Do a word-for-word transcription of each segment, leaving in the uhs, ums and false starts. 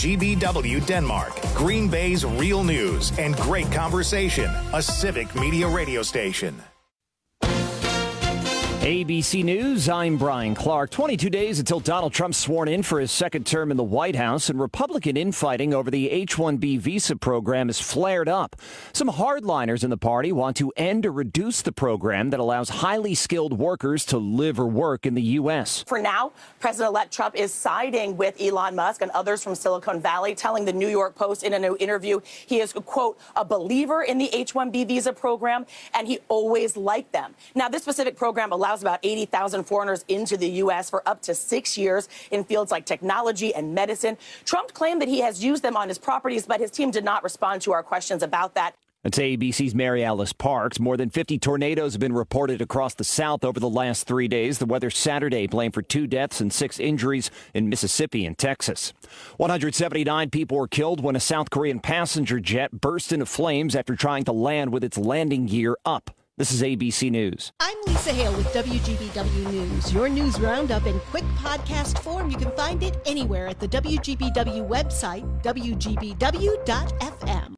G B W Denmark, Green Bay's real news and great conversation, a Civic Media radio station. A B C News, I'm Brian Clark. twenty-two days until Donald Trump's sworn in for his second term in the White House, and Republican infighting over the H one B visa program has flared up. Some hardliners in the party want to end or reduce the program that allows highly skilled workers to live or work in the U S. For now, President-elect Trump is siding with Elon Musk and others from Silicon Valley, telling the New York Post in a new interview he is, quote, a believer in the H one B visa program, and he always liked them. Now, this specific program allows about eighty thousand foreigners into the U S for up to six years in fields like technology and medicine. Trump claimed that he has used them on his properties, but his team did not respond to our questions about that. That's A B C's Mary Alice Parks. More than fifty tornadoes have been reported across the South over the last three days. The weather Saturday blamed for two deaths and six injuries in Mississippi and Texas. one hundred seventy-nine people were killed when a South Korean passenger jet burst into flames after trying to land with its landing gear up. This is A B C News. I'm Lisa Hale with W G B W News. Your news roundup in quick podcast form. You can find it anywhere at the W G B W website, W G B W dot F M.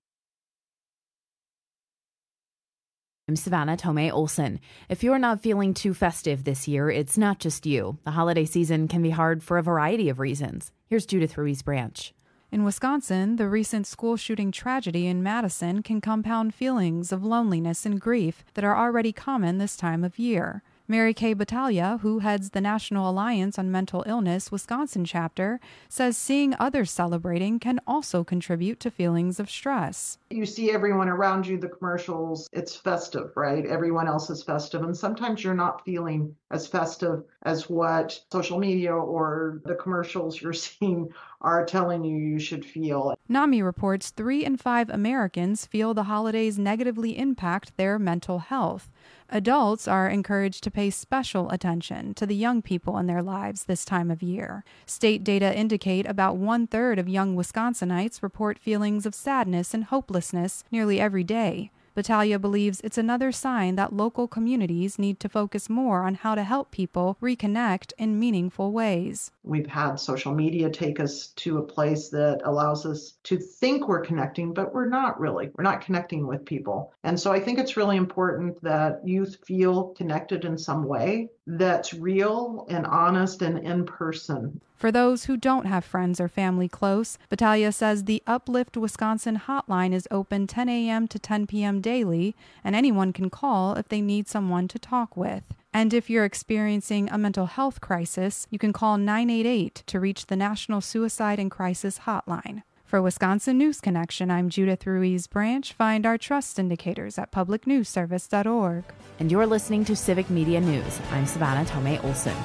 I'm Savannah Tomei Olson. If you're not feeling too festive this year, it's not just you. The holiday season can be hard for a variety of reasons. Here's Judith Ruiz Branch. In Wisconsin, the recent school shooting tragedy in Madison can compound feelings of loneliness and grief that are already common this time of year. Mary Kay Battaglia, who heads the National Alliance on Mental Illness Wisconsin chapter, says seeing others celebrating can also contribute to feelings of stress. You see everyone around you, the commercials, it's festive, right? Everyone else is festive. And sometimes you're not feeling as festive as what social media or the commercials you're seeing are telling you you should feel. NAMI reports three in five Americans feel the holidays negatively impact their mental health. Adults are encouraged to pay special attention to the young people in their lives this time of year. State data indicate about one-third of young Wisconsinites report feelings of sadness and hopelessness nearly every day. Battaglia believes it's another sign that local communities need to focus more on how to help people reconnect in meaningful ways. We've had social media take us to a place that allows us to think we're connecting, but we're not really. We're not connecting with people. And so I think it's really important that youth feel connected in some way that's real and honest and in person. For those who don't have friends or family close, Battaglia says the Uplift Wisconsin hotline is open ten a.m. to ten p.m. daily, and anyone can call if they need someone to talk with. And if you're experiencing a mental health crisis, you can call nine eight eight to reach the National Suicide and Crisis Hotline. For Wisconsin News Connection, I'm Judith Ruiz Branch. Find our trust indicators at public news service dot org. And you're listening to Civic Media News. I'm Savannah Tomei Olson.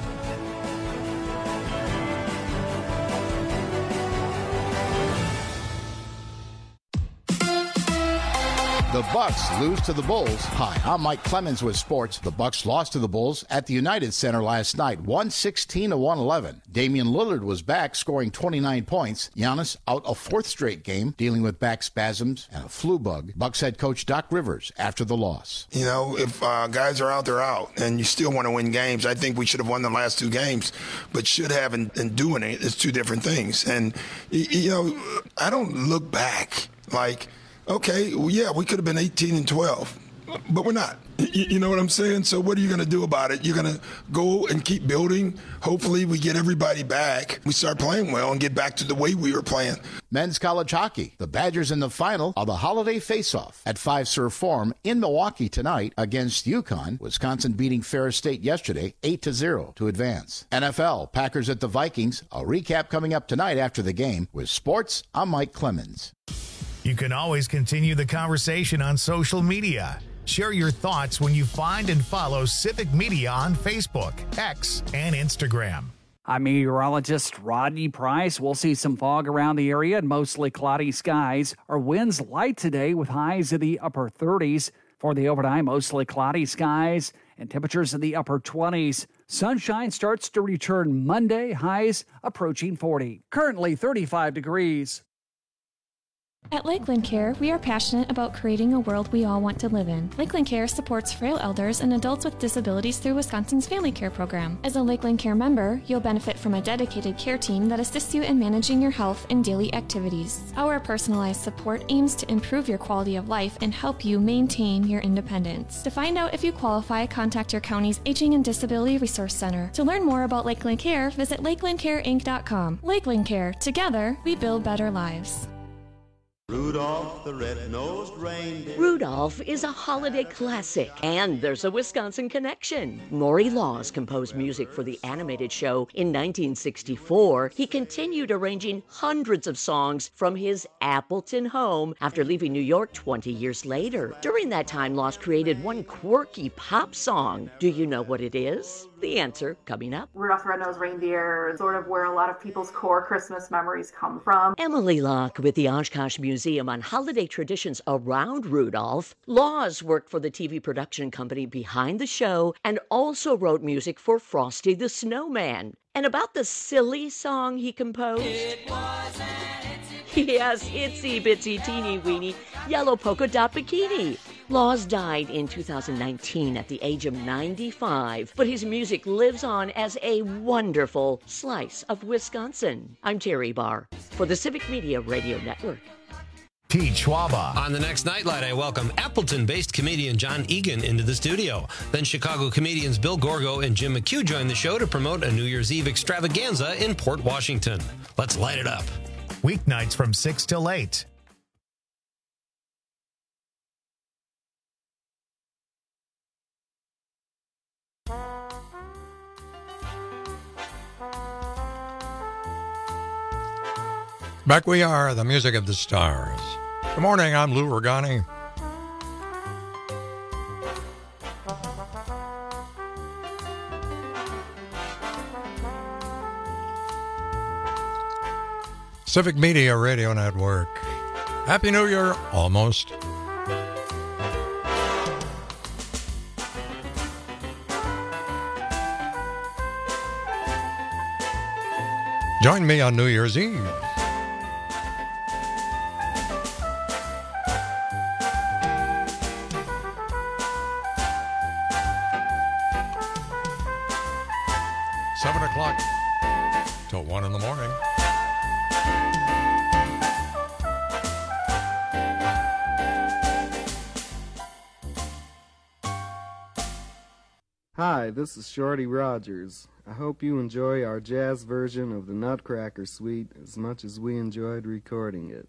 The Bucks lose to the Bulls. Hi, I'm Mike Clemens with sports. The Bucks lost to the Bulls at the United Center last night, one sixteen to one eleven. Damian Lillard was back, scoring twenty-nine points. Giannis out a fourth straight game, dealing with back spasms and a flu bug. Bucks head coach Doc Rivers after the loss. You know, if uh, guys are out, they're out, and you still want to win games. I think we should have won the last two games, but should have and, and doing it is two different things. And, you know, I don't look back like, okay, well, yeah, we could have been eighteen and twelve, but we're not. You, you know what I'm saying? So what are you going to do about it? You're going to go and keep building. Hopefully we get everybody back. We start playing well and get back to the way we were playing. Men's college hockey. The Badgers in the final of the holiday face-off at Fiserv Forum in Milwaukee tonight against UConn. Wisconsin beating Ferris State yesterday eight to zero to advance. N F L, Packers at the Vikings. A recap coming up tonight after the game. With sports, I'm Mike Clemens. You can always continue the conversation on social media. Share your thoughts when you find and follow Civic Media on Facebook, X, and Instagram. I'm meteorologist Rodney Price. We'll see some fog around the area and mostly cloudy skies. Our winds light today with highs in the upper thirties. For the overnight, mostly cloudy skies and temperatures in the upper twenties. Sunshine starts to return Monday, highs approaching forty. Currently thirty-five degrees. At Lakeland Care, we are passionate about creating a world we all want to live in. Lakeland Care supports frail elders and adults with disabilities through Wisconsin's Family Care Program. As a Lakeland Care member, you'll benefit from a dedicated care team that assists you in managing your health and daily activities. Our personalized support aims to improve your quality of life and help you maintain your independence. To find out if you qualify, contact your county's Aging and Disability Resource Center. To learn more about Lakeland Care, visit lakeland care inc dot com. Lakeland Care. Together, we build better lives. Rudolph the red-nosed reindeer. Rudolph is a holiday classic, and there's a Wisconsin connection. Maury Laws composed music for the animated show in nineteen sixty-four. He continued arranging hundreds of songs from his Appleton home after leaving New York twenty years later. During that time, Laws created one quirky pop song. Do you know what it is? The answer coming up. Rudolph the Red-Nosed Reindeer, sort of where a lot of people's core Christmas memories come from. Emily Locke with the Oshkosh Museum on holiday traditions around Rudolph. Laws worked for the T V production company behind the show and also wrote music for Frosty the Snowman. And about the silly song he composed. It was an itsy yes, itsy bitsy teeny weeny yellow polka dot bikini. Laws died in two thousand nineteen at the age of ninety-five, but his music lives on as a wonderful slice of Wisconsin. I'm Terry Barr for the Civic Media Radio Network. Pete Schwaba. On the next Nightlight, I welcome Appleton-based comedian John Egan into the studio. Then Chicago comedians Bill Gorgo and Jim McHugh join the show to promote a New Year's Eve extravaganza in Port Washington. Let's light it up. Weeknights from six till eight. Back we are, the music of the stars. Good morning, I'm Lou Ragani. Civic Media Radio Network. Happy New Year, almost. Join me on New Year's Eve. Seven o'clock till one in the morning. Hi, this is Shorty Rogers. I hope you enjoy our jazz version of the Nutcracker Suite as much as we enjoyed recording it.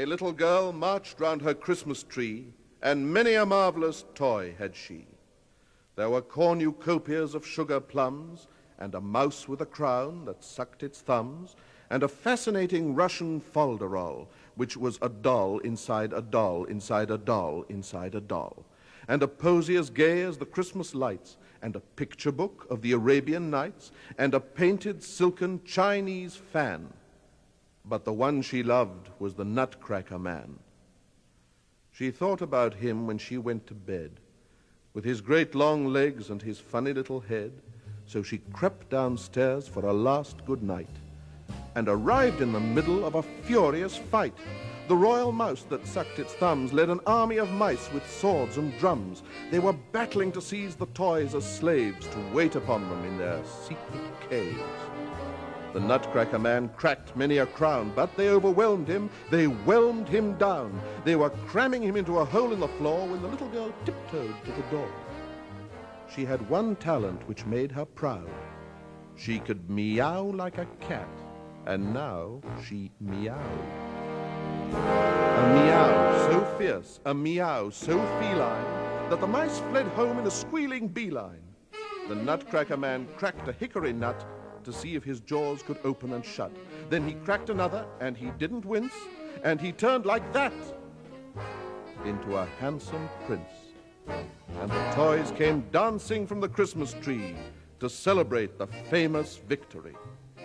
A little girl marched round her Christmas tree, and many a marvelous toy had she. There were cornucopias of sugar plums, and a mouse with a crown that sucked its thumbs, and a fascinating Russian folderol, which was a doll inside a doll inside a doll inside a doll, and a posy as gay as the Christmas lights, and a picture book of the Arabian Nights, and a painted silken Chinese fan. But the one she loved was the Nutcracker Man. She thought about him when she went to bed, with his great long legs and his funny little head, so she crept downstairs for a last good night, and arrived in the middle of a furious fight. The royal mouse that sucked its thumbs led an army of mice with swords and drums. They were battling to seize the toys as slaves to wait upon them in their secret caves. The Nutcracker Man cracked many a crown, but they overwhelmed him, they whelmed him down. They were cramming him into a hole in the floor when the little girl tiptoed to the door. She had one talent which made her proud. She could meow like a cat, and now she meowed. A meow so fierce, a meow so feline, that the mice fled home in a squealing beeline. The Nutcracker Man cracked a hickory nut to see if his jaws could open and shut. Then he cracked another, and he didn't wince, and he turned like that into a handsome prince. And the toys came dancing from the Christmas tree to celebrate the famous victory.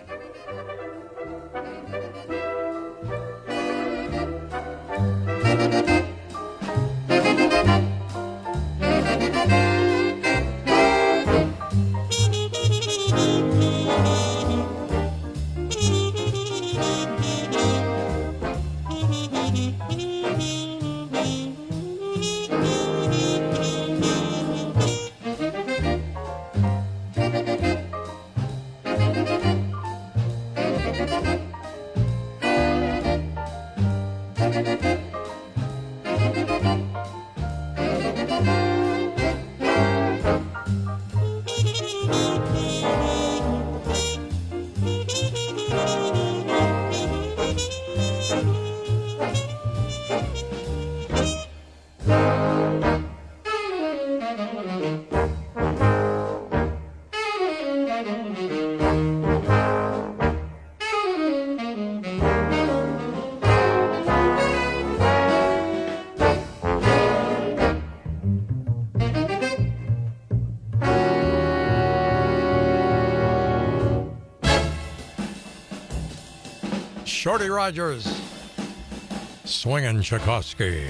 Shorty Rogers, swinging Tchaikovsky.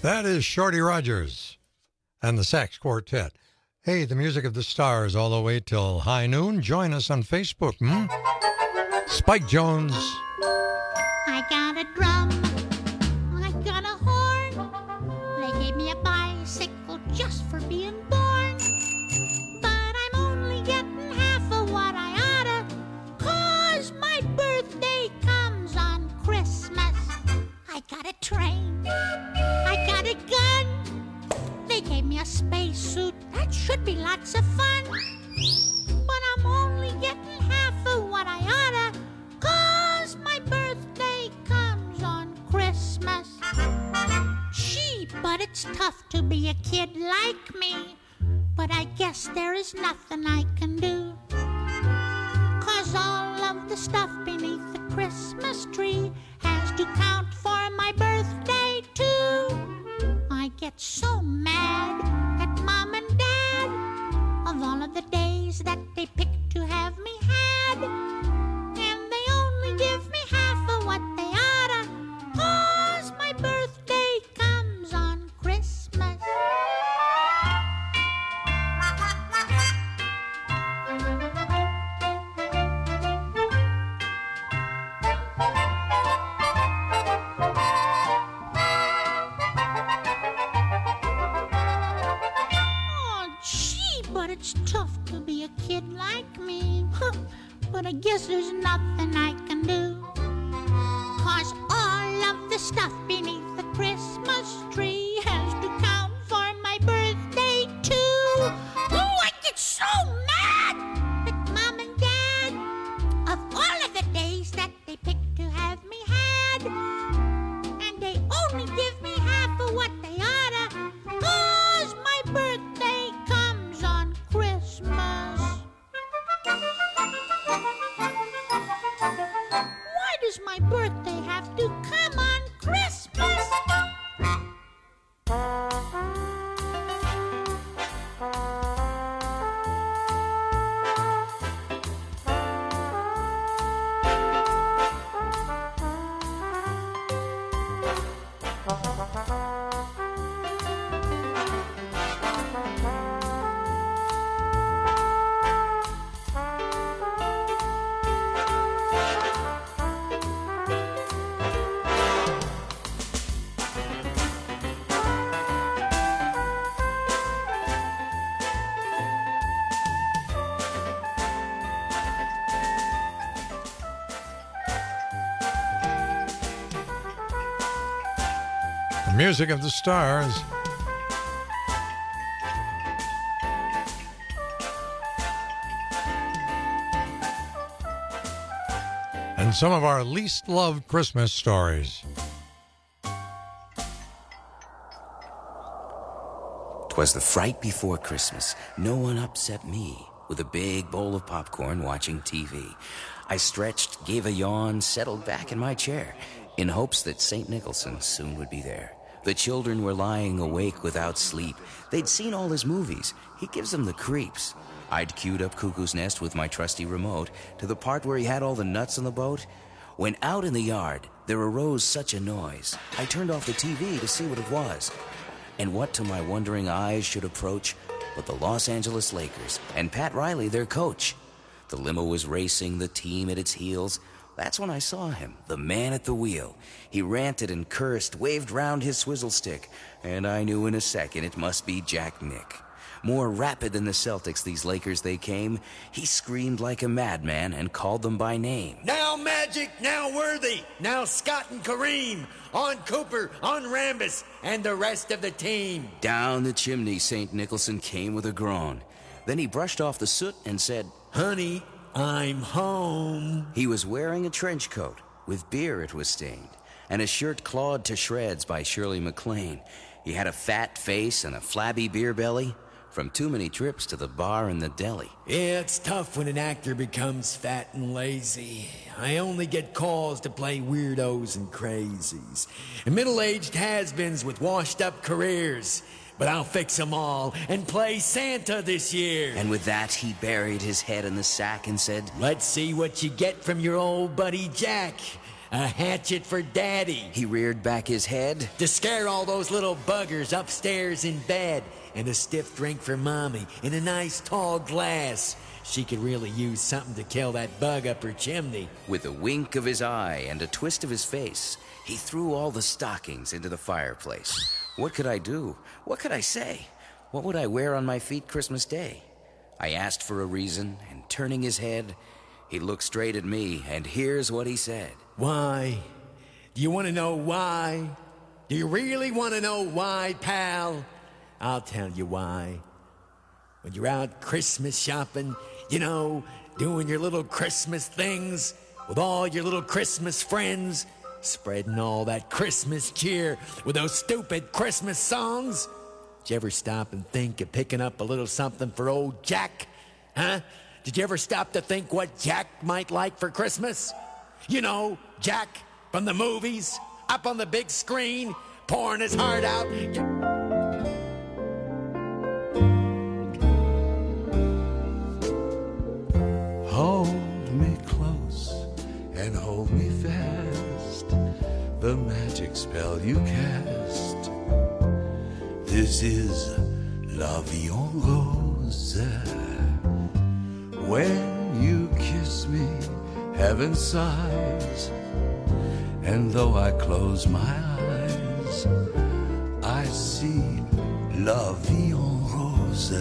That is Shorty Rogers and the Sax Quartet. Hey, the music of the stars all the way till high noon. Join us on Facebook. Hmm? Spike Jones. I got a drum. I got a horn. They gave me a bicycle just for being born. But I'm only getting half of what I oughta, 'cause my birthday comes on Christmas. I got a train. I got a gun. They gave me a spacesuit. That should be lots of fun. But I'm only getting half of what I oughta, 'cause my birthday comes on Christmas. Gee, but it's tough to be a kid like me. But I guess there is nothing I can do, 'cause all of the stuff beneath the Christmas tree has to count for my birthday too. I get so mad at Mom and Dad of all of the days that they picked to have me had, and they only give me half of what they oughta, 'cause my birthday comes on Christmas. But it's tough to be a kid like me. But I guess there's nothing I can do, 'cause all of the stuff beneath the Christmas tree has to count for my birthday too. Oh, I get so mad at Mom and Dad of all of the days that they picked to have me had, and they only give me half of what they oughta, 'cause my birthday comes on Christmas. Why does my birthday have to come on Christmas? The music of the stars. And some of our least loved Christmas stories. 'Twas the fright before Christmas. No one upset me. With a big bowl of popcorn watching T V. I stretched, gave a yawn, settled back in my chair, in hopes that Saint Nicholson soon would be there. The children were lying awake without sleep. They'd seen all his movies. He gives them the creeps. I'd queued up Cuckoo's Nest with my trusty remote to the part where he had all the nuts on the boat. When out in the yard, there arose such a noise. I turned off the T V to see what it was. And what to my wondering eyes should approach but the Los Angeles Lakers and Pat Riley, their coach. The limo was racing, the team at its heels. That's when I saw him, the man at the wheel. He ranted and cursed, waved round his swizzle stick, and I knew in a second it must be Jack Nick. More rapid than the Celtics, these Lakers they came. He screamed like a madman and called them by name. Now Magic, now Worthy, now Scott and Kareem, on Cooper, on Rambis, and the rest of the team. Down the chimney, Saint Nicholson came with a groan. Then he brushed off the soot and said, "Honey, I'm home." He was wearing a trench coat. With beer it was stained, and a shirt clawed to shreds by Shirley MacLaine. He had a fat face and a flabby beer belly from too many trips to the bar and the deli. Yeah, it's tough when an actor becomes fat and lazy. I only get calls to play weirdos and crazies, and middle-aged has-beens with washed-up careers. But I'll fix them all and play Santa this year. And with that, he buried his head in the sack and said, "Let's see what you get from your old buddy Jack. A hatchet for Daddy. He reared back his head. To scare all those little buggers upstairs in bed. And a stiff drink for Mommy in a nice tall glass. She could really use something to kill that bug up her chimney. With a wink of his eye and a twist of his face, he threw all the stockings into the fireplace. What could I do? What could I say? What would I wear on my feet Christmas Day? I asked for a reason, and turning his head, he looked straight at me, and here's what he said. Why? Do you want to know why? Do you really want to know why, pal? I'll tell you why. When you're out Christmas shopping, you know, doing your little Christmas things with all your little Christmas friends, spreading all that Christmas cheer with those stupid Christmas songs. Did you ever stop and think of picking up a little something for old Jack? Huh? Did you ever stop to think what Jack might like for Christmas? You know, Jack from the movies, up on the big screen, pouring his heart out. Hold me close and hold me fast, the magic spell you cast. This is La Vie en Rose. When you kiss me, heaven sighs, and though I close my eyes, I see La Vie en Rose.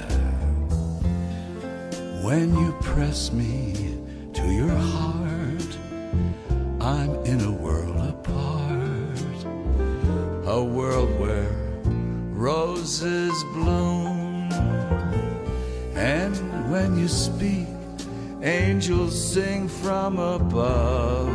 When you press me to your heart, I'm in a world apart, a world where roses bloom. And when you speak, angels sing from above.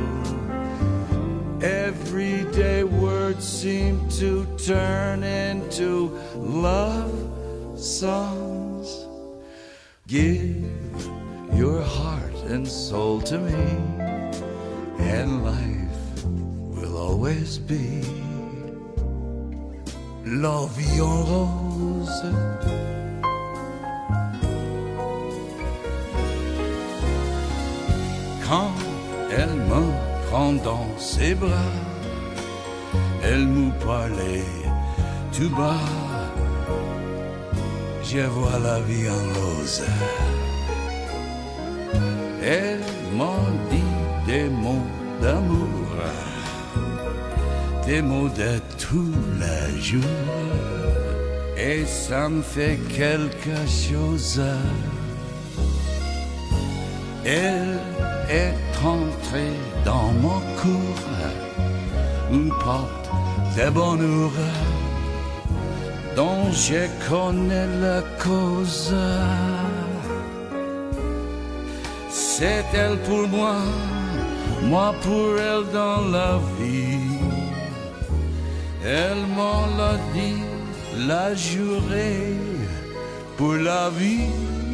Everyday words seem to turn into love songs. Give your heart and soul to me, and life will always be La Vie en Rose. Quand elle me prend dans ses bras, elle nous parlait tout bas. Je vois la vie en rose. Elle m'en dit des mots d'amour, des mots de tous les jours, et ça me fait quelque chose. Elle est entrée dans mon cœur, une porte de bonheur dont je connais la cause. C'est elle pour moi, moi pour elle dans la vie. Elle m'en l'a dit, l'a juré pour la vie.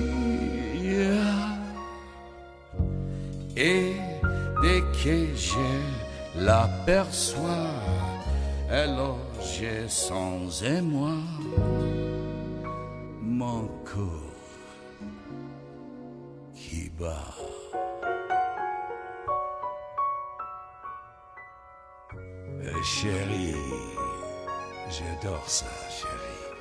Et dès que je l'aperçois, alors j'ai sans émoi mon cœur qui bat. Euh, chérie, j'adore ça, chérie.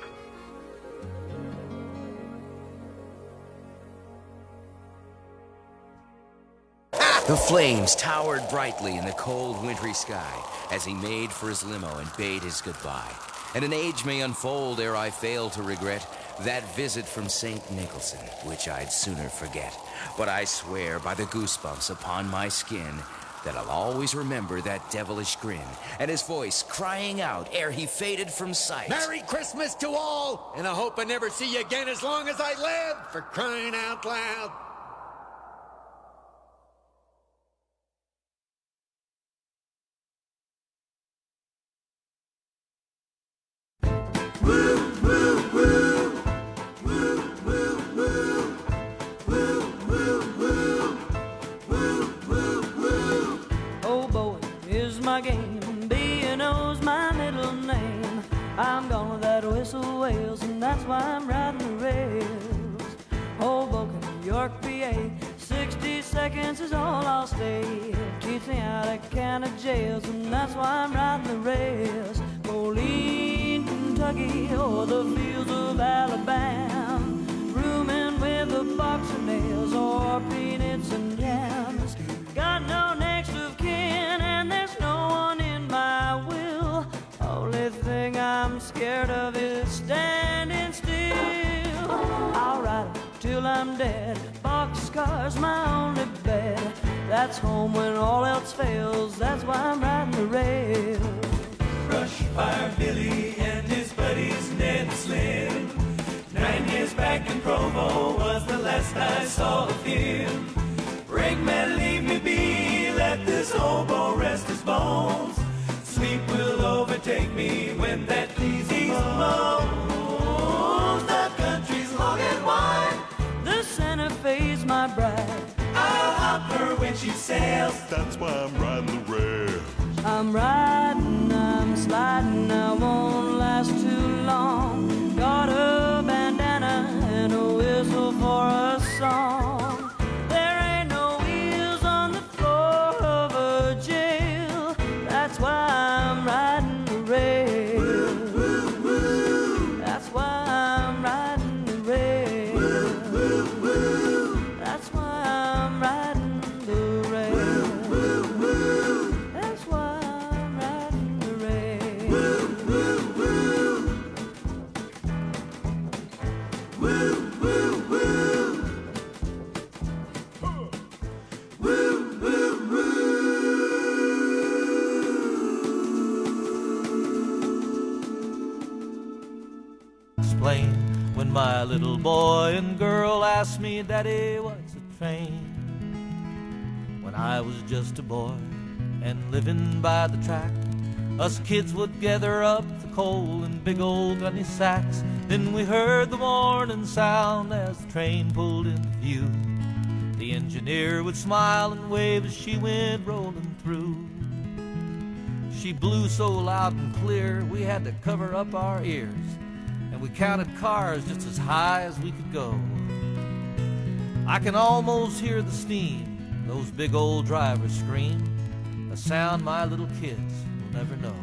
The flames towered brightly in the cold, wintry sky as he made for his limo and bade his goodbye. And an age may unfold ere I fail to regret that visit from Saint Nicholson, which I'd sooner forget. But I swear by the goosebumps upon my skin that I'll always remember that devilish grin and his voice crying out ere he faded from sight. Merry Christmas to all, and I hope I never see you again as long as I live, for crying out loud. My game, B and O's my middle name. I'm gone with that whistle wails, and that's why I'm riding the rails. Hoboken, New York, P A, sixty seconds is all I'll stay. Keeps me out of can of jails, and that's why I'm riding the rails. Moline, Kentucky, or the fields of Alabama, rooming with a box of nails or peanuts and jams. Got no next of kin, and there's no one in my will. Only thing I'm scared of is standing still. I'll ride till I'm dead. Boxcar's my only bed. That's home when all else fails. That's why I'm riding the rail. Brush Fire Billy and his buddies Ned and Slim. Nine years back in Provo was the last I saw of him. Brakeman, leave me be. Let this hobo rest his bones. Sleep will overtake me when that disease moans. The country's long and wide. The Santa Fe's my bride. I'll hop her when she sails. That's why I'm riding the rail. I'm riding, I'm sliding, I won't last too long. Got a bandana and a whistle for a song. There ain't no wheels on the floor of a jail. That's why I'm riding the rail. That's why I'm riding the rail. That's why I'm riding the rail. That's why I'm riding the rail. Explain when my little boy and girl asked me, Daddy, what's a train? When I was just a boy and living by the track, us kids would gather up the coal in big old gunny sacks. Then we heard the warning sound as the train pulled into view. The engineer would smile and wave as she went rolling through. She blew so loud and clear we had to cover up our ears, and we counted cars just as high as we could go. I can almost hear the steam those big old drivers scream, a sound my little kids will never know.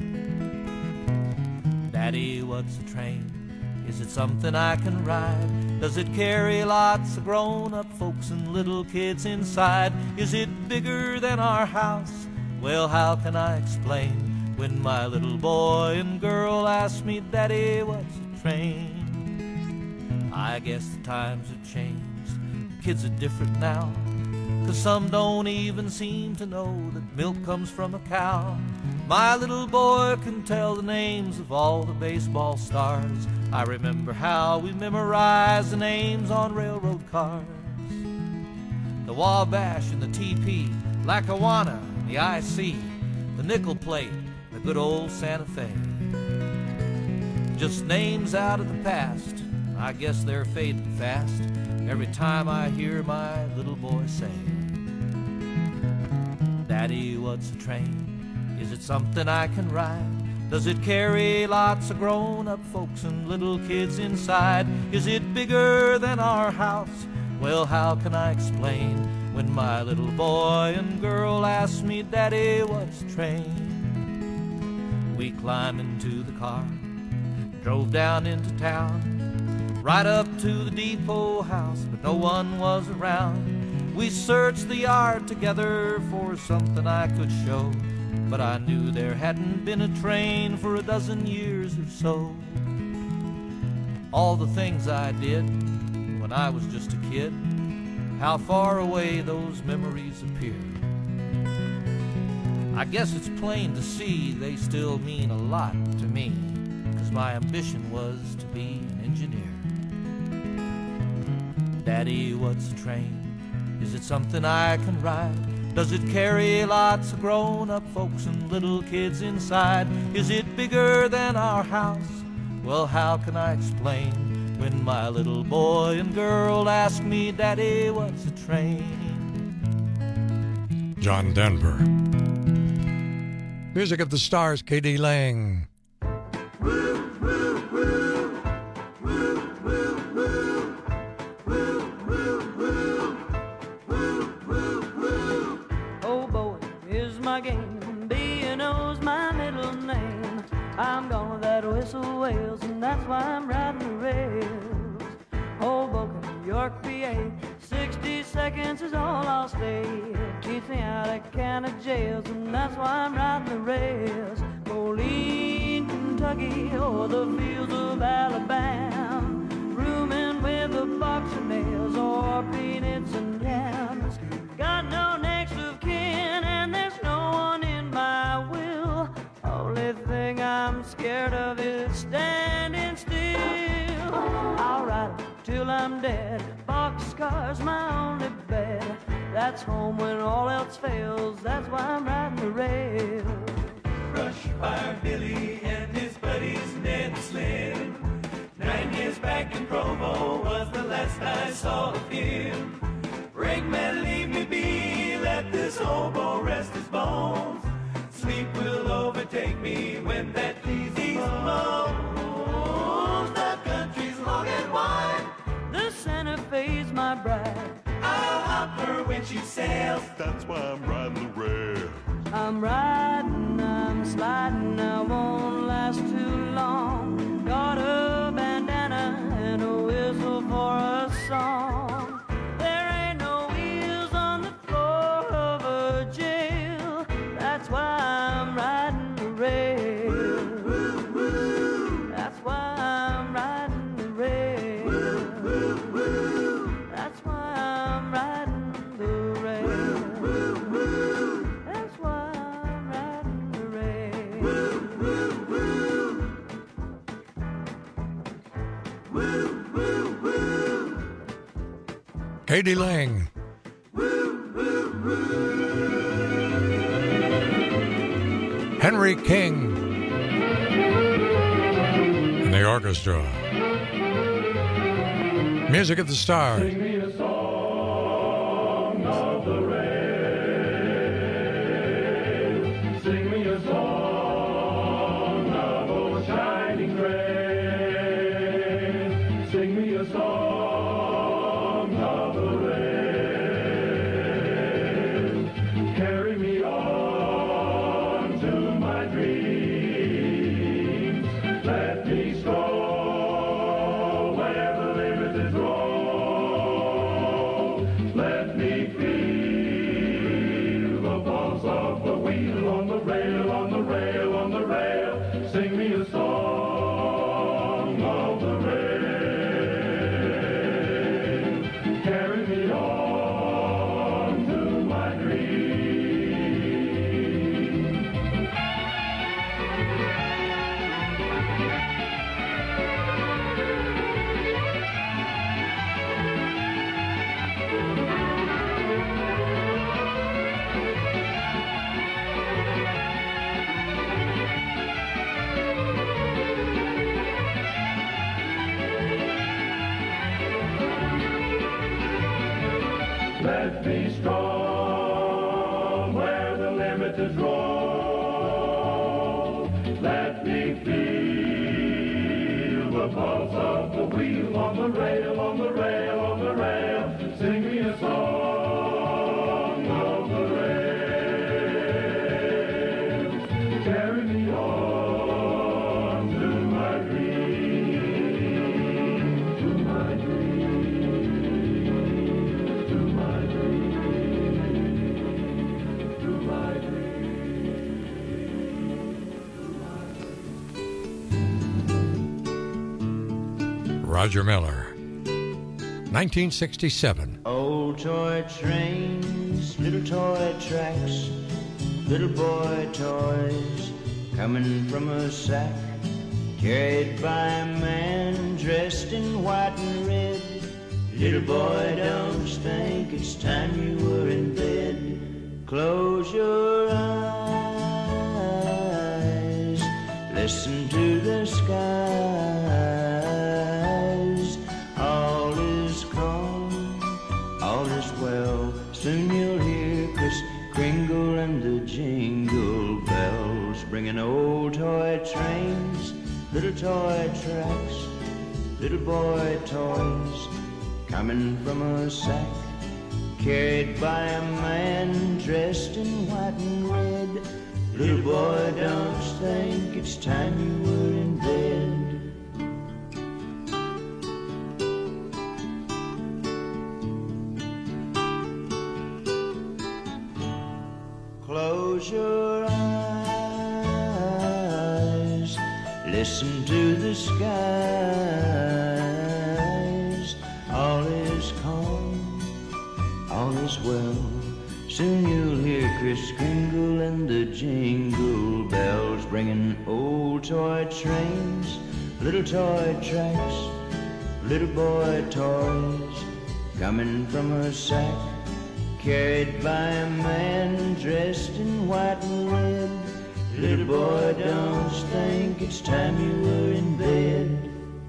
Daddy, what's a train? Is it something I can ride? Does it carry lots of grown-up folks and little kids inside? Is it bigger than our house? Well, how can I explain when my little boy and girl ask me, Daddy, what's a train? I guess the times have changed. Kids are different now, 'cause some don't even seem to know that milk comes from a cow. My little boy can tell the names of all the baseball stars. I remember how we memorized the names on railroad cars. The Wabash and the T P, Lackawanna, the I C, the nickel plate, the good old Santa Fe. Just names out of the past, I guess they're fading fast every time I hear my little boy say, Daddy, what's a train? Is it something I can ride? Does it carry lots of grown-up folks and little kids inside? Is it bigger than our house? Well, how can I explain when my little boy and girl ask me, Daddy, what's a train? We climbed into the car, drove down into town, right up to the depot house, but no one was around. We searched the yard together for something I could show, but I knew there hadn't been a train for a dozen years or so. All the things I did when I was just a kid, how far away those memories appear. I guess it's plain to see they still mean a lot to me, 'cause my ambition was to be an engineer. Daddy, what's a train? Is it something I can ride? Does it carry lots of grown-up folks and little kids inside? Is it bigger than our house? Well, how can I explain when my little boy and girl ask me, Daddy, what's a train? John Denver. Music of the Stars, K D Lang. my game. B and O's my middle name. I'm gone, that whistle wails, and that's why I'm riding the rails. Hoboken, New York, P A, sixty seconds is all I'll stay. Keeps me out of county jails, and that's why I'm riding the rails. Moline, Kentucky, or the fields of Alabama, rooming with a box of nails or peanuts and yams. Got no next of kin, and there's no one in my will. Only thing I'm scared of is standing still. I'll ride till I'm dead. Boxcar's my only bed. That's home when all else fails. That's why I'm riding the rail. Brush Fire Billy and his buddies Ned and Slim. Nine years back in Provo was the last I saw of him. Brakeman, leave me be. Let this hobo rest his bones. Sleep will overtake me when that disease moans. The country's long and wide. The Santa Fe's my bride. I'll hop her when she sails. That's why I'm riding the rail. I'm riding, I'm sliding, I won't last too long. Got a bandana and a whistle for a song. There ain't no wheels on the floor of a jail. That's why I'm riding the rail. That's why I'm riding the rail. That's why I'm riding the rail. That's why I'm riding the rail. Katie Lang. Henry King and the orchestra. Music of the Stars. Sing me a song of the rail. Sing me a song of old shining grace. Sing me a song of the rail. Carry me on to my dreams. Let me stroll where the limit is low. Let me feel the pulse of the wheel on the rail, on the rail, on the rail. Sing me a song of the rail. Carry me on to my dreams. Let me strong where the limit is low. Let me feel the pulse of the wheel on the rail, on the rail, on the rail. Sing me a song of the rail. Carry me on to my dream, to my dream. Roger Miller, nineteen sixty-seven. Old toy trains, little toy tracks, little boy toys coming from a sack, carried by a man dressed in white and red. Little boy, don't you think it's time you were in bed? Close your eyes, listen to the skies. All is calm, all is well. Soon you'll hear Kris Kringle and the jingle bells, bringing old toy trains, little toy tracks, little boy toys coming from a sack, carried by a man dressed in white and red. Little boy, don't you think it's time you were in bed? Close your eyes, listen to the skies. All is calm, all is well. Soon you'll hear Kris Kringle and the jingle bells, bringing old toy trains, little toy tracks, little boy toys, coming from a sack, carried by a man dressed in white and red. Little boy, don't you think it's time you were in bed?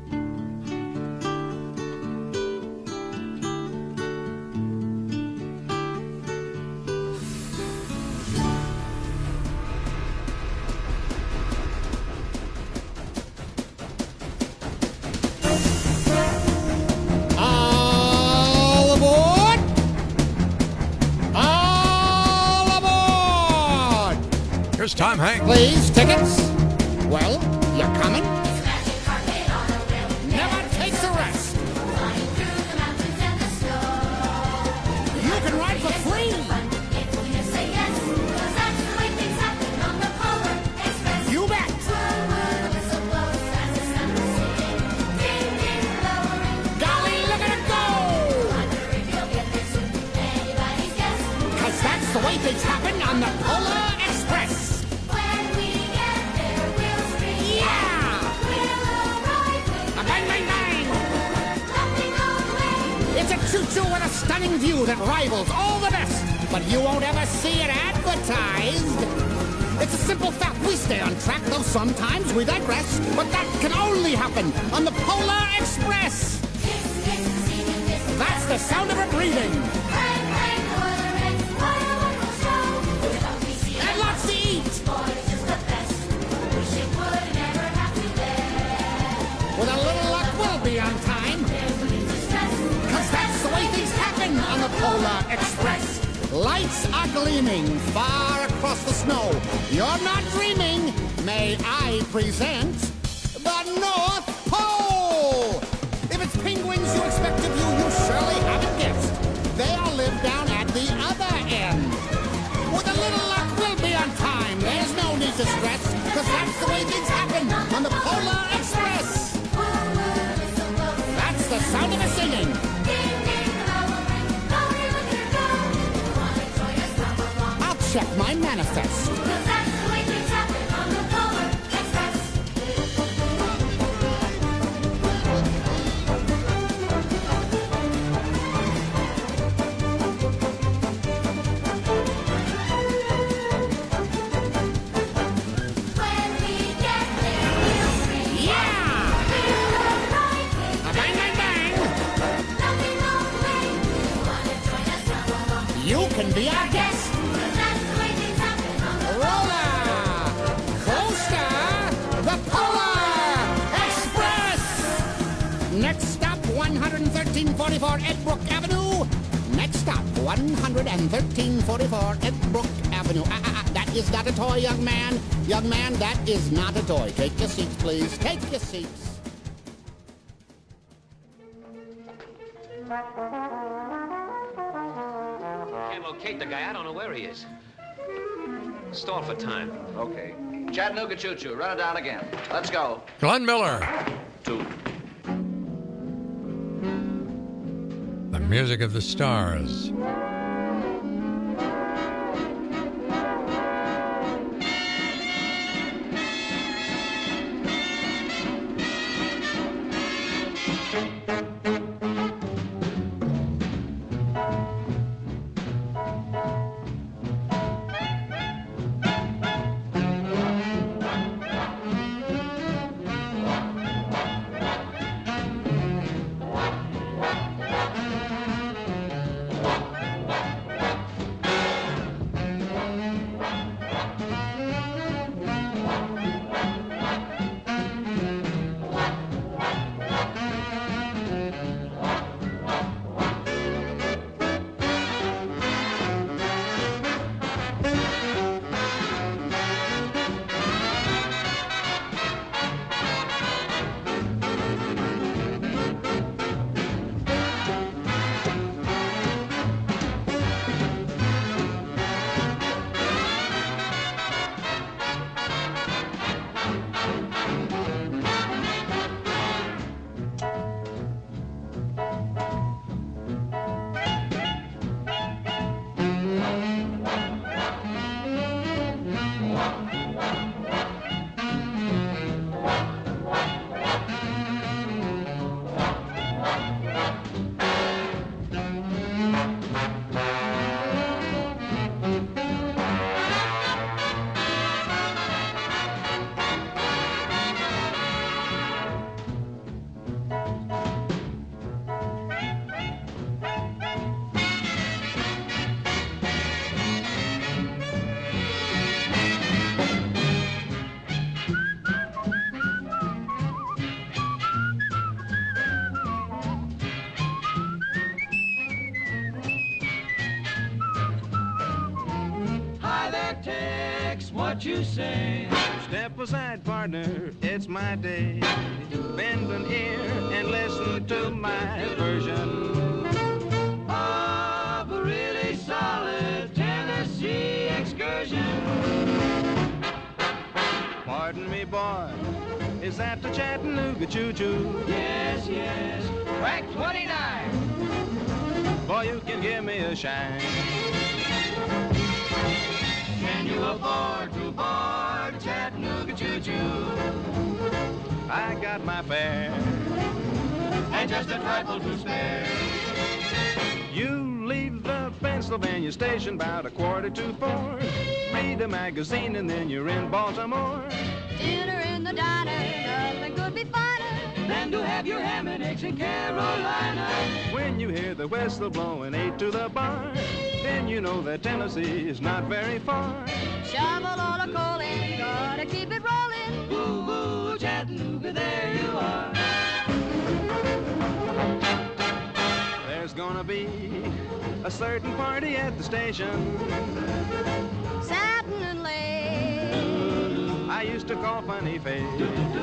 Tom Hanks. Please, tickets. Well, you're coming? Never takes a rest. You can ride for free. You bet. Golly, look at it go. 'Cause that's the way things happen on the Polar Express. Choo-choo with a stunning view that rivals all the best, but you won't ever see it advertised. It's a simple fact, we stay on track, though sometimes we digress, but that can only happen on the Polar Express. That's the sound of her breathing. And lots to eat. With a little luck, we'll be on time. That's the way things happen on the Polar Express. Lights are gleaming far across the snow. You're not dreaming. May I present the North Pole? If it's penguins you expect to view, you surely haven't guessed. They all live down at the other end. With a little luck, we'll be on time. There's no need to stress, because that's the way things happen on the Polar Express. That's the sound of us singing. Check my manifest. You can be our guest. one thirteen forty-four Edbrook Avenue. Next stop, one thirteen forty-four Edbrook Avenue. Ah, ah, ah, that is not a toy, young man. Young man, that is not a toy. Take your seats, please. Take your seats. Can't locate the guy. I don't know where he is. Stall for time. Okay. Chattanooga choo-choo. Run it down again. Let's go. Glenn Miller. Two. The music of the stars. text what you say. Step aside, partner, it's my day. Bend an ear and listen to my version of a really solid Tennessee excursion. Pardon me, boy, is that the Chattanooga choo-choo? Yes, yes, track twenty-nine. Boy, you can give me a shine. Can you afford to board Chattanooga choo-choo? I got my fare and just a trifle to spare. You leave the Pennsylvania station about a quarter to four. Read a magazine and then you're in Baltimore. Dinner in the diner, nothing could be finer than to have your ham and eggs in Carolina. When you hear the whistle blowing eight to the bar, then you know that Tennessee is not very far. Shovel all the coal in, gotta keep it rolling. Ooh, ooh, Chattanooga, there you are. There's gonna be a certain party at the station. Satin and lace, I used to call Funny Face.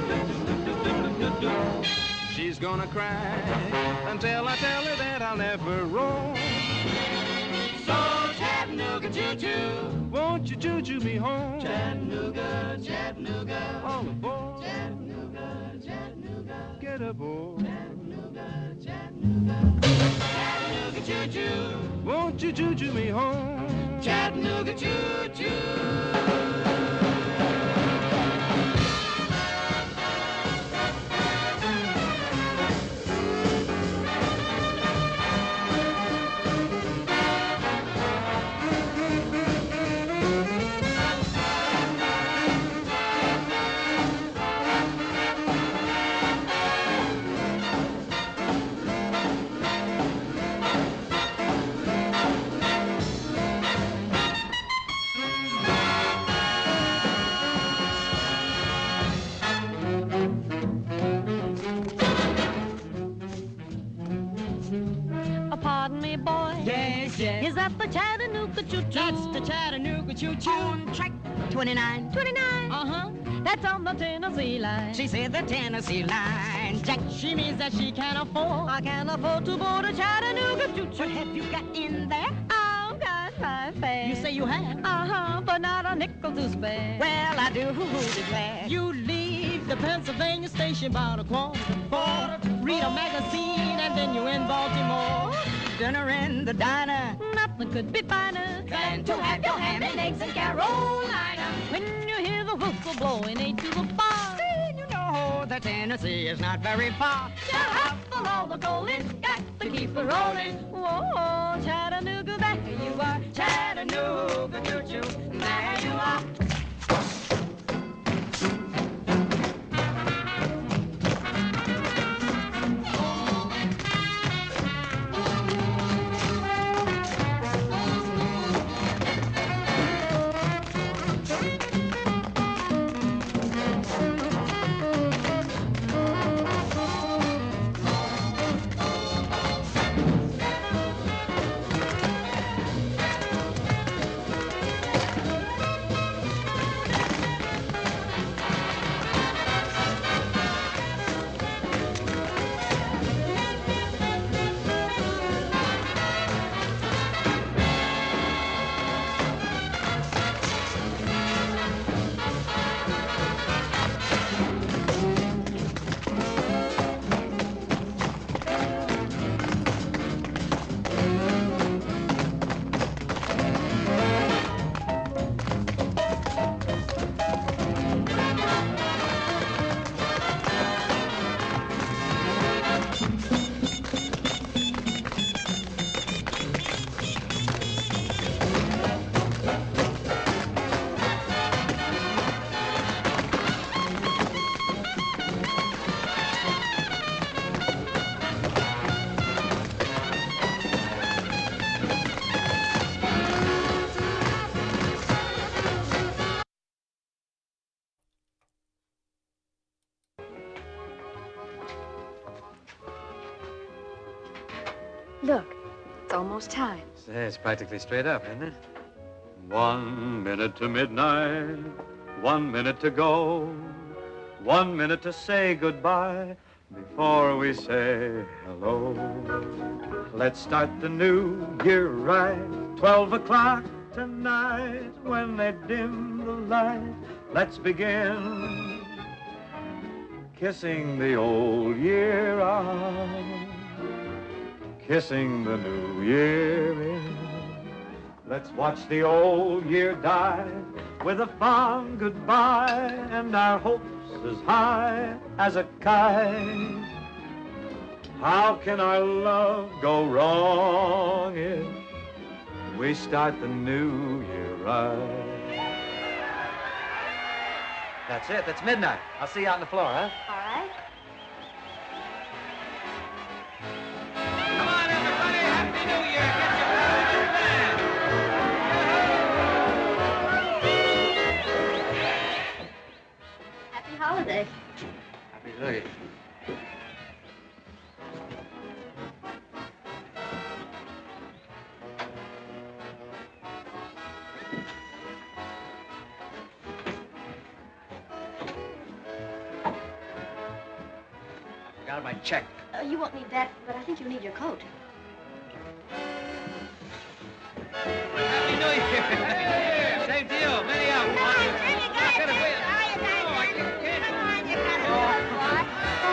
She's gonna cry until I tell her that I'll never roam. So Chattanooga choo-choo, won't you choo-choo me home? Chattanooga, Chattanooga, all aboard. Chattanooga, Chattanooga, get aboard. Chattanooga, Chattanooga, Chattanooga choo-choo, won't you choo-choo me home? Chattanooga choo-choo. Pardon me, boy. Yes, yes. Is that the Chattanooga choo-choo? That's the Chattanooga choo-choo. On track twenty-nine. twenty-nine. Uh-huh. That's on the Tennessee line. She said the Tennessee line. Jack, she means that she can't afford. I can't afford to board a Chattanooga choo-choo. What have you got in there? I've got my fare. You say you have? Uh-huh, but not a nickel to spare. Well, I do declare. You leave the Pennsylvania station about a quarter to four. Read a magazine and then you're in Baltimore. Dinner in the diner, nothing could be finer than to have your ham and eggs in Carolina. When you hear the whistle blowing eight to the bar, then you know that Tennessee is not very far. Shuffle all the coal in, got to keep it rolling. Whoa, Chattanooga, there you are. Chattanooga choo-choo, there you are. Look, it's almost time. Say, it's practically straight up, isn't it? One minute to midnight, one minute to go, one minute to say goodbye before we say hello. Let's start the new year right, twelve o'clock tonight. When they dim the light, let's begin kissing the old year out, kissing the new year in. Let's watch the old year die with a fond goodbye and our hopes as high as a kite. How can our love go wrong if we start the new year right? That's it. That's midnight. I'll see you out on the floor, huh? All right. Come on, everybody. Happy New Year. Get your Happy holidays. Happy New Year. Got my check. Uh, you won't need that, but I think you'll need your coat. Happy New Year. Same to you. Many of them. Not gonna wait. Oh, I can't. Come on, you gotta go, boss.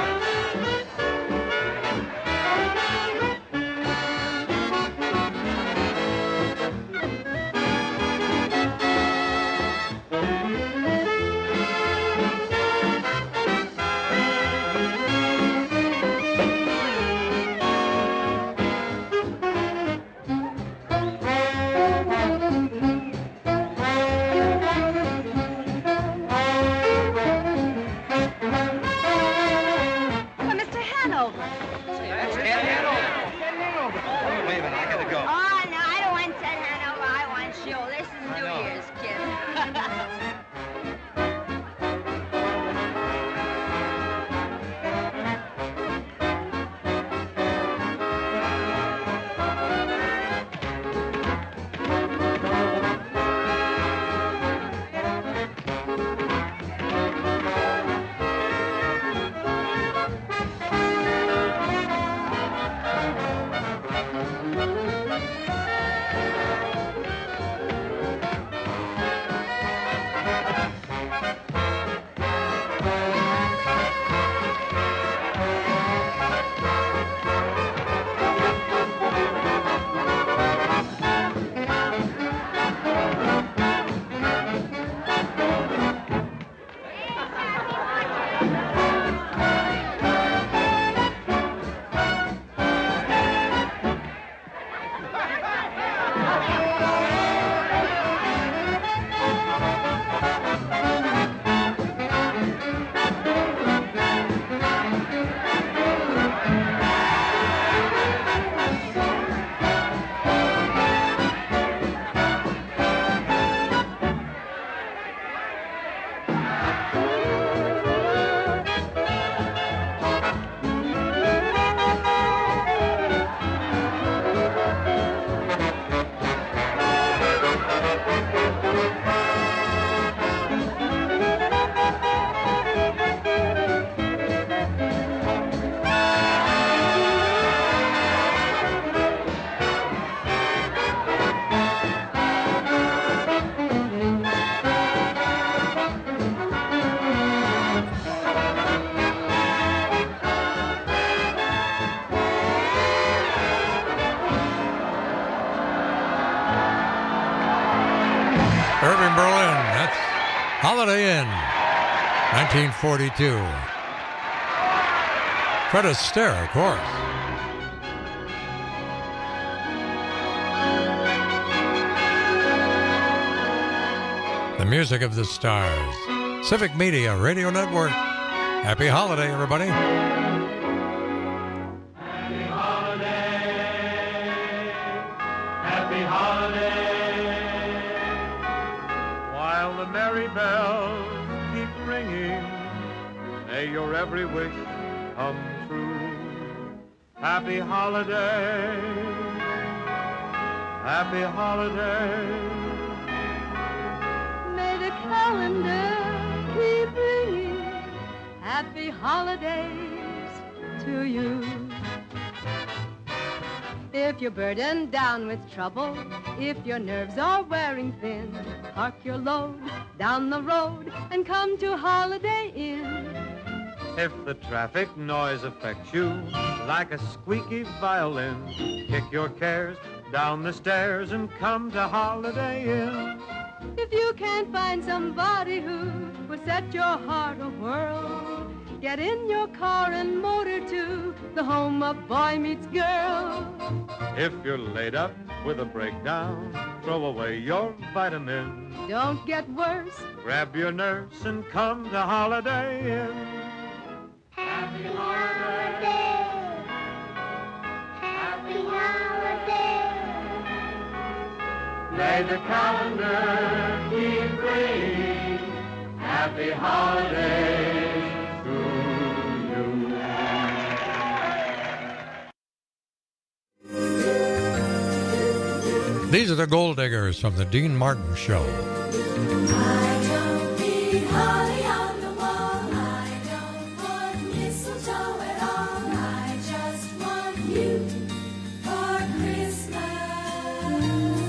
Irving Berlin, that's Holiday Inn, nineteen forty-two. Fred Astaire, of course. The music of the stars. Civic Media Radio Network. Happy holiday, everybody. Happy holiday. Happy holiday. While the merry bells keep ringing, may your every wish come true. Happy holiday, happy holiday, calendar keep ringing happy holidays to you. If you're burdened down with trouble, if your nerves are wearing thin, park your load down the road and come to Holiday Inn. If the traffic noise affects you like a squeaky violin, kick your cares down the stairs and come to Holiday Inn. If you can't find somebody who will set your heart a-whirl, get in your car and motor to the home of boy meets girl. If you're laid up with a breakdown, throw away your vitamins. Don't get worse. Grab your nurse and come to Holiday Inn. Happy holidays. Happy holidays. May the calendar keep ringing happy holidays to you. These are the Gold Diggers from the Dean Martin Show. I don't need holly on the wall. I don't want mistletoe at all. I just want you for Christmas.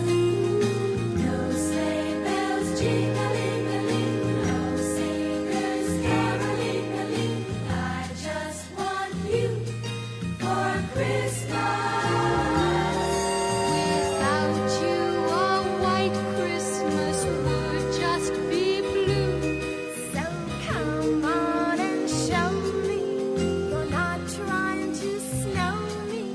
No sleigh bells jingling-a-ling, no singers caroling-a-ling. I just want you for Christmas. Without you, a white Christmas would just be blue. So come on and show me you're not trying to snow me.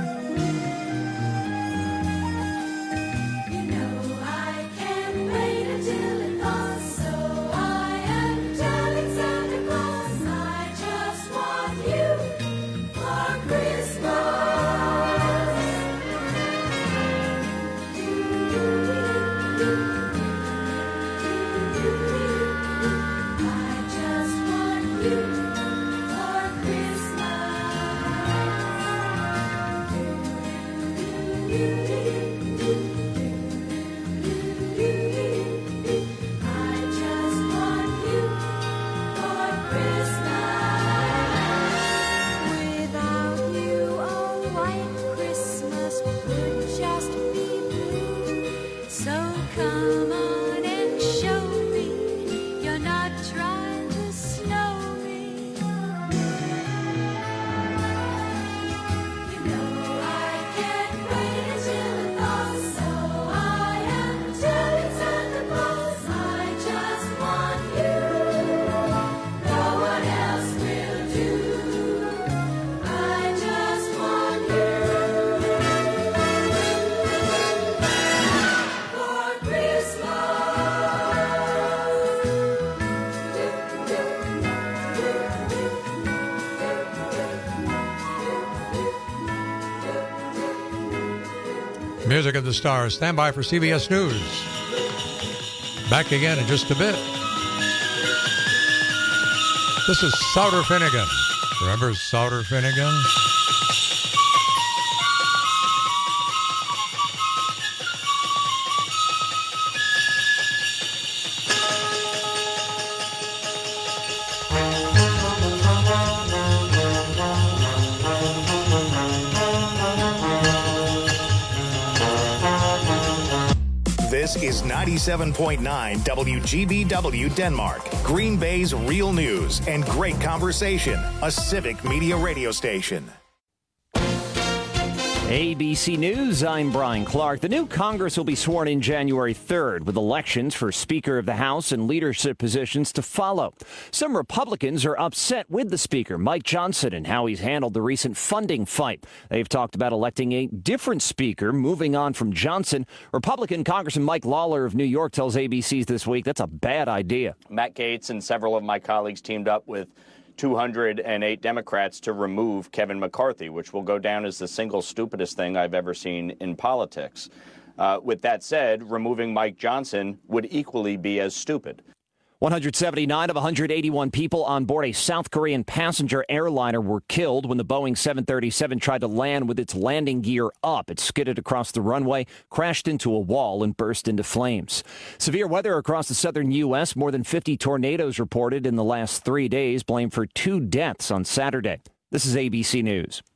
You know I can't wait until it thaws, so I am telling Santa Claus I just want you for Christmas. I just want you for Christmas. I just want you for Christmas. Without you, a white Christmas would just be blue. So come on and show me you're not trying to snow me. You know I can't wait until it thaws, so I am telling Santa Claus I just want you. No one else will do. I just want you for Christmas. Music of the Stars. Stand by for C B S News. Back again in just a bit. This is Souter Finnegan. Remember Souter Finnegan? This is ninety-seven point nine W G B W Denmark, Green Bay's real news and great conversation, a civic media radio station. A B C News, I'm Brian Clark. The new Congress will be sworn in January third, with elections for Speaker of the House and leadership positions to follow. Some Republicans are upset with the Speaker, Mike Johnson, and how he's handled the recent funding fight. They've talked about electing a different Speaker, moving on from Johnson. Republican Congressman Mike Lawler of New York tells A B C's This Week that's a bad idea. Matt Gaetz and several of my colleagues teamed up with two hundred eight Democrats to remove Kevin McCarthy, which will go down as the single stupidest thing I've ever seen in politics. Uh, with that said, removing Mike Johnson would equally be as stupid. one hundred seventy-nine of one hundred eighty-one people on board a South Korean passenger airliner were killed when the Boeing seven thirty-seven tried to land with its landing gear up. It skidded across the runway, crashed into a wall, and burst into flames. Severe weather across the southern U S. More than fifty tornadoes reported in the last three days, blamed for two deaths on Saturday. This is A B C News.